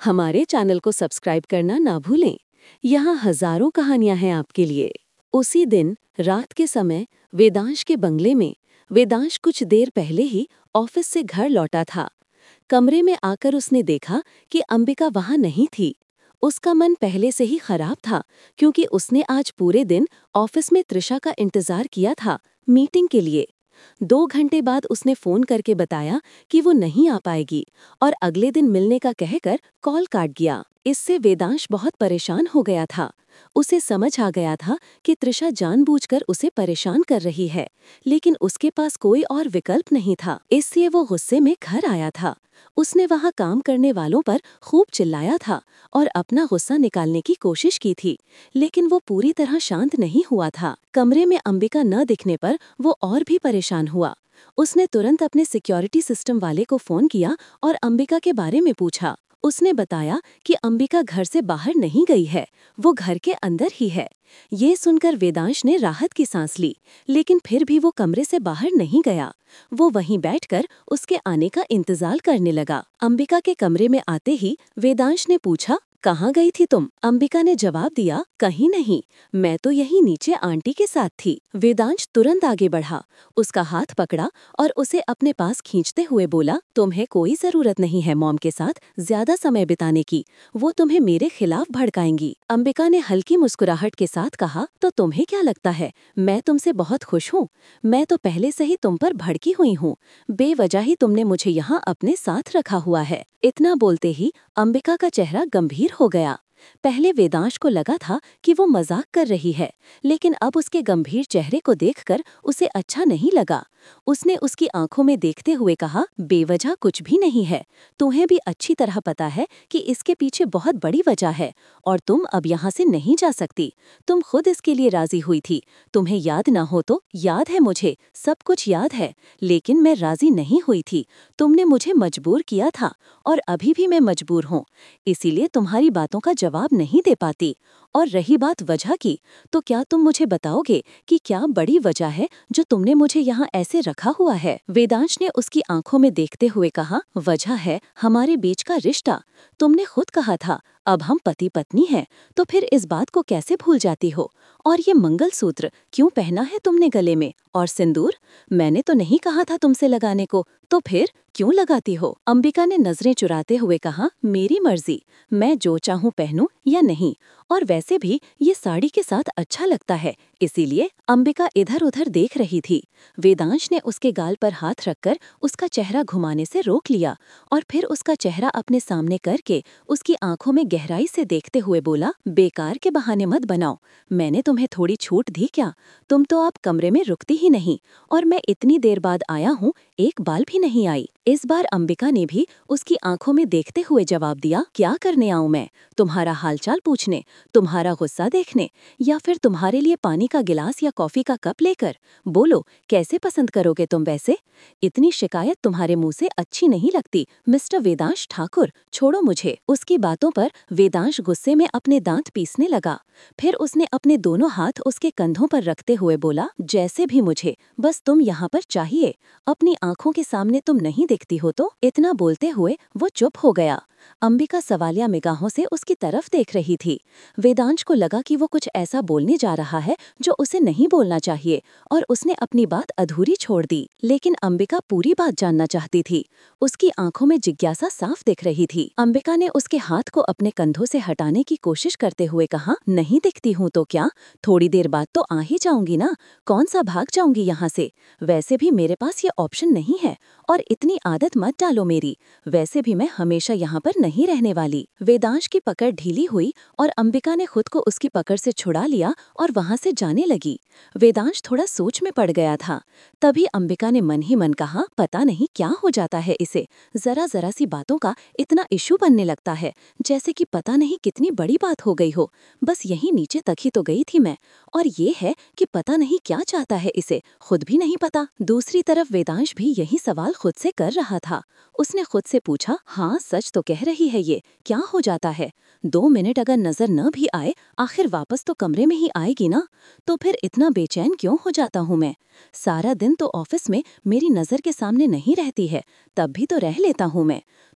हमारे चैनल को सब्सक्राइब करना ना भूलें। यहाँ हजारों कहानियां हैं आपके लिए। उसी दिन रात के समय वेदांश के बंगले में वेदांश कुछ देर पहले ही ऑफिस से घर लौटा था। कमरे में आकर उसने देखा कि अंबिका वहां नहीं थी। उसका मन पहले से ही खराब था क्योंकि उसने आज पूरे दिन ऑफिस में त्रिशा का इंतजार किया था मीटिंग के लिए। 2 घंटे बाद उसने फोन करके बताया कि वो नहीं आ पाएगी और अगले दिन मिलने का कहकर कॉल काट दिया। इससे वेदांश बहुत परेशान हो गया था। उसे समझ आ गया था कि त्रिशा जानबूझकर उसे परेशान कर रही है, लेकिन उसके पास कोई और विकल्प नहीं था। इसलिए वो गुस्से में घर आया था। उसने वहां काम करने वालों पर खूब चिल्लाया था और अपना गुस्सा निकालने की कोशिश की थी, लेकिन वो पूरी तरह शांत नहीं हुआ था। कमरे में अंबिका न दिखने पर वो और भी परेशान हुआ। उसने तुरंत अपने सिक्योरिटी सिस्टम वाले को फोन किया और अंबिका के बारे में पूछा। उसने बताया कि अंबिका घर से बाहर नहीं गई है, वो घर के अंदर ही है। ये सुनकर वेदांश ने राहत की सांस ली, लेकिन फिर भी वो कमरे से बाहर नहीं गया। वो वहीं बैठकर उसके आने का इंतजार करने लगा। अंबिका के कमरे में आते ही वेदांश ने पूछा, कहाँ गई थी तुम? अंबिका ने जवाब दिया, कहीं नहीं, मैं तो यहीं नीचे आंटी के साथ थी। वेदांश तुरंत आगे बढ़ा, उसका हाथ पकड़ा और उसे अपने पास खींचते हुए बोला, तुम्हें कोई जरूरत नहीं है मॉम के साथ ज्यादा समय बिताने की, वो तुम्हें मेरे खिलाफ भड़काएंगी। अंबिका ने हल्की मुस्कुराहट के साथ कहा, तो तुम्हें क्या लगता है मैं तुमसे बहुत खुश हूँ? मैं तो पहले से ही तुम पर भड़की हुई हूँ। बेवजह ही तुमने मुझे यहाँ अपने साथ रखा हुआ है। इतना बोलते ही अंबिका का चेहरा गंभीर हो गया। पहले वेदांश को लगा था कि वो मजाक कर रही है, लेकिन अब उसके गंभीर चेहरे को देखकर उसे अच्छा नहीं लगा। उसने उसकी आंखों में देखते हुए कहा, बेवजह कुछ भी नहीं है। तुम्हें भी अच्छी तरह पता है कि इसके पीछे बहुत बड़ी वजह है और तुम अब यहाँ से नहीं जा सकती। तुम खुद इसके लिए राजी हुई थी। तुम्हें याद ना हो तो याद है, मुझे सब कुछ याद है, लेकिन मैं राजी नहीं हुई थी। तुमने मुझे मजबूर किया था और अभी भी मैं मजबूर हूँ, इसीलिए तुम्हारी बातों का जवाब नहीं दे पाती। और रही बात वजह की, तो क्या तुम मुझे बताओगे कि क्या बड़ी वजह है जो तुमने मुझे यहाँ ऐसे रखा हुआ है? वेदांश ने उसकी आंखों में देखते हुए कहा, वजह है हमारे बीच का रिश्ता। तुमने खुद कहा था अब हम पति पत्नी हैं, तो फिर इस बात को कैसे भूल जाती हो? और ये मंगलसूत्र क्यों पहना है तुमने गले में? और सिंदूर मैंने तो नहीं कहा था तुमसे लगाने को, तो फिर क्यों लगाती हो? अंबिका ने नजरें चुराते हुए कहा, मेरी मर्जी, मैं जो चाहूँ पहनूं या नहीं, और वैसे भी ये साड़ी के साथ अच्छा लगता है, इसीलिए। अंबिका इधर उधर देख रही थी। वेदांश ने उसके गाल पर हाथ रखकर उसका चेहरा घुमाने से रोक लिया और फिर उसका चेहरा अपने सामने करके उसकी आंखों में गहराई से देखते हुए बोला, बेकार के बहाने मत बनाओ। मैंने तुम्हें थोड़ी छूट दी क्या? तुम तो आप कमरे में रुकती ही नहीं, और मैं इतनी देर बाद आया हूँ, एक बाल भी नहीं आई। इस बार अंबिका ने भी उसकी आंखों में देखते हुए जवाब दिया, क्या करने आऊं मैं? तुम्हारा हालचाल पूछने, तुम्हारा गुस्सा देखने, या फिर तुम्हारे लिए पानी का गिलास या कॉफी का कप लेकर? बोलो, कैसे पसंद करोगे तुम वैसे? इतनी शिकायत तुम्हारे मुंह से अच्छी नहीं लगती मिस्टर वेदांश ठाकुर, छोड़ो मुझे। उसकी बातों पर वेदांश गुस्से में अपने दांत पीसने लगा। फिर उसने अपने दोनों हाथ उसके कंधों पर रखते हुए बोला, जैसे भी मुझे, बस तुम यहाँ पर चाहिए। अपनी आंखों के सामने तुम नहीं दिखती हो तो? इतना बोलते हुए वो चुप हो गया। अंबिका सवालिया निगाहों से उसकी तरफ देख रही थी। वेदांश को लगा कि वो कुछ ऐसा बोलने जा रहा है जो उसे नहीं बोलना चाहिए, और उसने अपनी बात अधूरी छोड़ दी। लेकिन अंबिका पूरी बात जानना चाहती थी। उसकी आंखों में जिज्ञासा साफ दिख रही थी। अंबिका ने उसके हाथ को अपने कंधों से हटाने की कोशिश करते हुए कहा, नहीं दिखती हूँ तो क्या? थोड़ी देर बाद तो आ ही जाऊंगी ना, कौन सा भाग जाऊंगी यहाँ से? वैसे भी मेरे पास ये ऑप्शन नहीं है, और इतनी आदत मत डालो मेरी, वैसे भी मैं हमेशा यहाँ पर नहीं रहने वाली। वेदांश की पकड़ ढीली हुई और अंबिका ने खुद को उसकी पकड़ से छुड़ा लिया और वहां से जाने लगी। वेदांश थोड़ा सोच में पड़ गया था। तभी अंबिका ने मन ही मन कहा, पता नहीं क्या हो जाता है इसे, जरा जरा सी बातों का इतना इशू बनने लगता है, जैसे कि पता नहीं कितनी बड़ी बात हो गई हो। बस यही नीचे तक ही तो गई थी मैं, और ये है कि पता नहीं क्या चाहता है इसे, खुद भी नहीं पता। दूसरी तरफ वेदांश भी यही सवाल खुद से कर रहा था। उसने खुद से पूछा, हाँ सच तो कह रही है ये, क्या हो जाता है? 2 मिनट अगर नजर न भी आए, आखिर वापस तो कमरे में ही आएगी ना, तो फिर इतना बेचैन क्यों हो जाता हूँ मैं? सारा दिन तो ऑफिस में मेरी नजर के सामने नहीं रहती है, तब भी तो रह लेता हूँ मैं।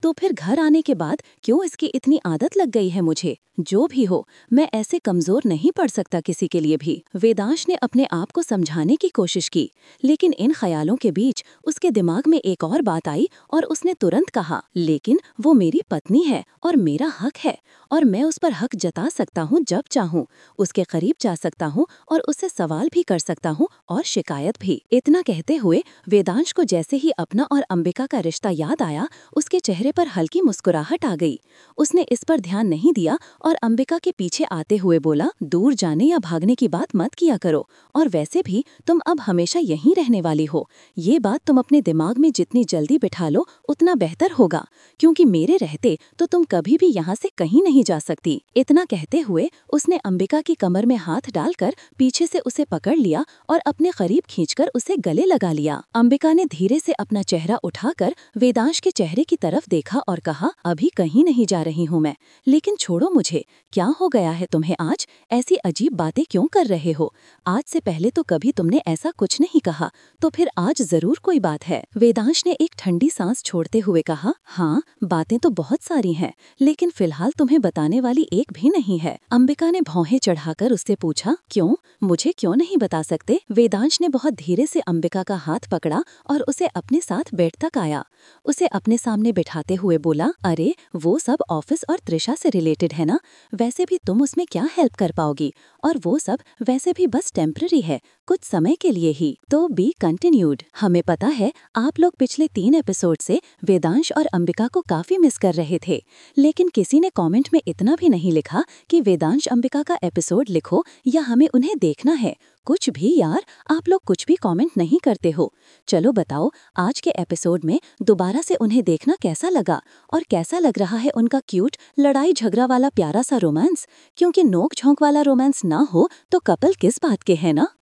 तो फिर घर आने के बाद क्यों इसकी इतनी आदत लग गई है मुझे? जो भी हो, मैं ऐसे कमजोर नहीं पड़ सकता किसी के लिए भी। वेदांश ने अपने आप को समझाने की कोशिश की, लेकिन इन ख्यालों के बीच उसके दिमाग में एक और बात आई और उसने तुरंत कहा, लेकिन वो मेरी पत्नी है और मेरा हक है, और मैं उस पर हक जता सकता हूँ जब चाहूँ। उसके करीब जा सकता हूँ और उससे सवाल भी कर सकता हूँ और शिकायत भी। इतना कहते हुए वेदांश को जैसे ही अपना और अंबिका का रिश्ता याद आया, उसके चेहरे पर हल्की मुस्कुराहट आ गई। उसने इस पर ध्यान नहीं दिया और अंबिका के पीछे आते हुए बोला, दूर जाने या भागने की बात मत किया करो, और वैसे भी तुम अब हमेशा यहीं रहने वाली हो। ये बात तुम अपने दिमाग में जितनी जल्दी बिठा लो उतना बेहतर होगा, क्योंकि मेरे रहते तो तुम कभी भी यहाँ से कहीं नहीं जा सकती। इतना कहते हुए उसने अंबिका की कमर में हाथ डालकर पीछे से उसे पकड़ लिया और अपने करीब खींचकर उसे गले लगा लिया। अंबिका ने धीरे से अपना चेहरा उठाकर वेदांश के चेहरे की तरफ देखा और कहा, अभी कहीं नहीं जा रही हूँ मैं, लेकिन छोड़ो मुझे। क्या हो गया है तुम्हें आज? ऐसी अजीब बातें क्यों कर रहे हो? आज से पहले तो कभी तुमने ऐसा कुछ नहीं कहा, तो फिर आज जरूर कोई बात है। वेदांश ने एक ठंडी सांस छोड़ते हुए कहा, हाँ, बातें तो बहुत सारी हैं, लेकिन फिलहाल तुम्हें बताने वाली एक भी नहीं है। अंबिका ने भौहें चढ़ाकर उससे पूछा, क्यों? मुझे क्यों नहीं बता सकते? वेदांश ने बहुत धीरे से अंबिका का हाथ पकड़ा और उसे अपने साथ बेड तक आया। उसे अपने सामने बिठाते हुए बोला, अरे वो सब ऑफिस और त्रिशा से रिलेटेड है ना, वैसे भी तुम उसमें क्या हेल्प कर पाओगी, और वो सब वैसे भी बस टेम्पररी है, कुछ समय के लिए ही। तो बी कंटिन्यूड। हमें पता है आप लोग पिछले 3 एपिसोड से वेदांश और अंबिका को काफी मिस कर रहे थे, लेकिन किसी ने कमेंट में इतना भी नहीं लिखा कि वेदांश अंबिका का एपिसोड लिखो या हमें उन्हें देखना है। कुछ भी यार, आप लोग कुछ भी कमेंट नहीं करते हो। चलो बताओ, आज के एपिसोड में दोबारा से उन्हें देखना कैसा लगा, और कैसा लग रहा है उनका क्यूट लड़ाई झगड़ा वाला प्यारा सा रोमांस? क्योंकि नोक झोंक वाला रोमांस ना हो तो कपल किस बात के है ना।